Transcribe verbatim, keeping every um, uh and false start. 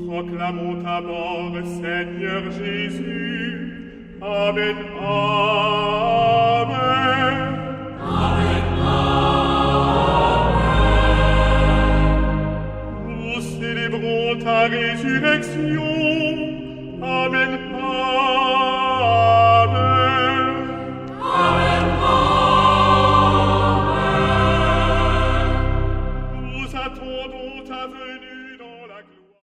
proclamons ta mort, Seigneur Jésus. Amen, Amen. Amen, Amen. Nous célébrons ta résurrection. Amen, Amen.